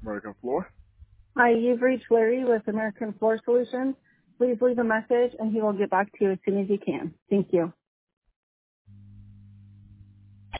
American Floor. Hi, you've reached Larry with American Floor Solutions. Please leave a message and he will get back to you as soon as he can. Thank you.